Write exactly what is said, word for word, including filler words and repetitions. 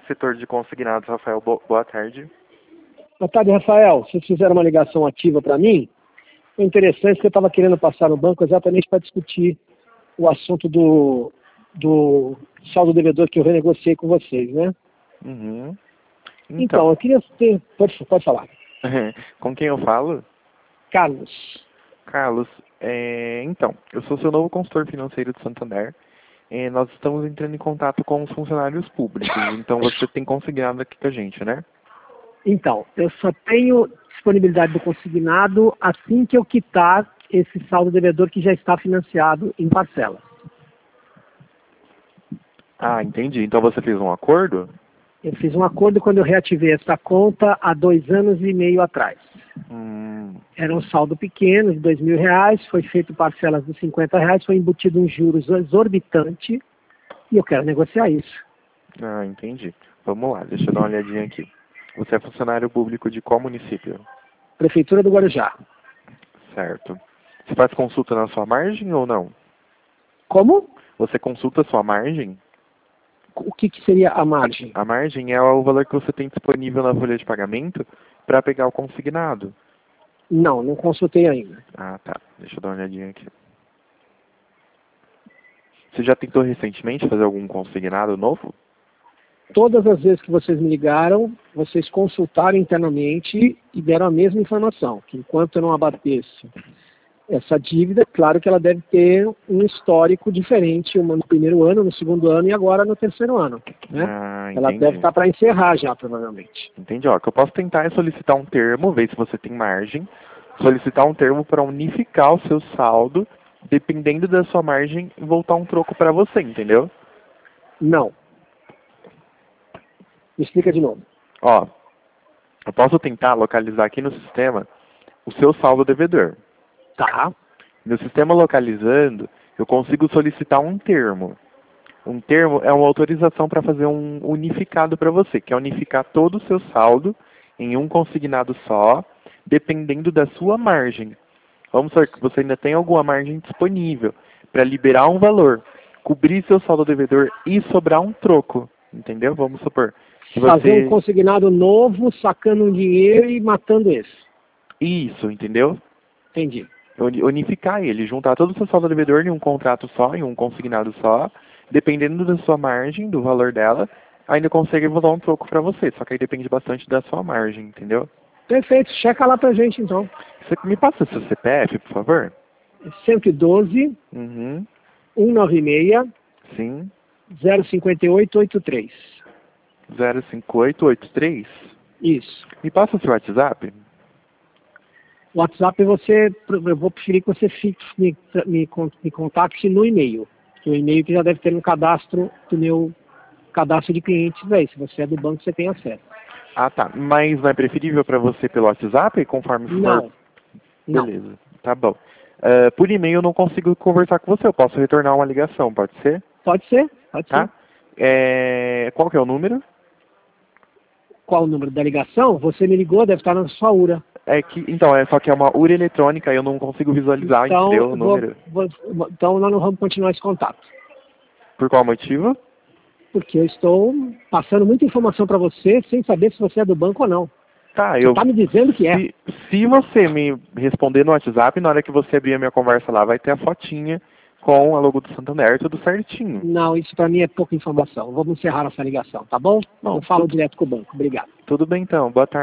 setor de consignados, Rafael. Bo boa tarde. Boa tarde, Rafael. Vocês fizeram uma ligação ativa para mim. Foi interessante porque eu estava querendo passar no banco exatamente para discutir o assunto do, do saldo devedor que eu renegociei com vocês, né? Uhum. Então, Então, eu queria ter... Pode, pode falar. com quem eu falo? Carlos. Carlos, é, então, eu sou seu novo consultor financeiro de Santander. É, nós estamos entrando em contato com os funcionários públicos, então você tem consignado aqui com a gente, né? Então, eu só tenho disponibilidade do consignado assim que eu quitar esse saldo devedor que já está financiado em parcelas. Ah, entendi. Então você fez um acordo? Eu fiz um acordo quando eu reativei essa conta há dois anos e meio atrás. Hum, Era um saldo pequeno, de dois mil reais, foi feito parcelas de cinquenta reais, foi embutido um juros exorbitante e eu quero negociar isso. ah, entendi. Vamos lá, deixa eu dar uma olhadinha aqui. Você é funcionário público de qual município? Prefeitura do Guarujá. Certo. Você faz consulta na sua margem ou não? Como? Você consulta a sua margem? O que, que seria a margem? A margem é o valor que você tem disponível na folha de pagamento para pegar o consignado. Não, não consultei ainda. Ah, tá. Deixa eu dar uma olhadinha aqui. Você já tentou recentemente fazer algum consignado novo? Todas as vezes que vocês me ligaram, vocês consultaram internamente e deram a mesma informação, que enquanto eu não abateço essa dívida, claro que ela deve ter um histórico diferente, uma no primeiro ano, no segundo ano e agora no terceiro ano. Né? Ah, Ela entendi. deve estar para encerrar já, provavelmente. Entendi. Ó, o que eu posso tentar é solicitar um termo, ver se você tem margem, solicitar um termo para unificar o seu saldo, dependendo da sua margem, e voltar um troco para você, entendeu? Não. Me explica de novo. Ó, eu posso tentar localizar aqui no sistema o seu saldo devedor. Tá. No sistema localizando, eu consigo solicitar um termo. Um termo é uma autorização para fazer um unificado para você, que é unificar todo o seu saldo em um consignado só, dependendo da sua margem. Vamos supor que você ainda tem alguma margem disponível para liberar um valor, cobrir seu saldo devedor e sobrar um troco, entendeu? Vamos supor que Fazer você... um consignado novo, sacando um dinheiro e matando esse. Isso, entendeu? Entendi. Uni- Unificar ele, juntar todo o seu saldo devedor em um contrato só, em um consignado só, dependendo da sua margem, do valor dela, ainda consegue dar um troco para você, só que aí depende bastante da sua margem, entendeu? Perfeito. Checa lá pra gente, então. Você me passa seu C P F, por favor? cento e doze, Uhum, cento e noventa e seis, sim. zero cinco oito oito três. zero cinco oito oito três. Isso. Me passa o seu WhatsApp? O WhatsApp você, eu vou preferir que você fixe, me, me, con- me contacte no e-mail. O e-mail que já deve ter no cadastro do meu cadastro de clientes aí. Se você é do banco, você tem acesso. Ah, tá. Mas não é preferível para você pelo WhatsApp, conforme for? Não. Não. Beleza, tá bom. Ah, por e-mail eu não consigo conversar com você, eu posso retornar uma ligação, pode ser? Pode ser? Pode Tá? ser. É... Qual que é o número? Qual o número da ligação? Você me ligou, deve estar na sua U R A. É que, então, é só que é uma U R A eletrônica, eu não consigo visualizar, Então, entendeu, o eu vou, número. vou- então nós não vamos continuar esse contato. Por qual motivo? Porque eu estou passando muita informação para você sem saber se você é do banco ou não. Tá, Você eu... está me dizendo que é. Se, se você me responder no WhatsApp, na hora que você abrir a minha conversa lá, vai ter a fotinha com a logo do Santander, tudo certinho. Não, isso para mim é pouca informação. Vamos encerrar essa ligação, tá bom? Bom, Eu falo tudo- direto com o banco. Obrigado. Tudo bem então, boa tarde.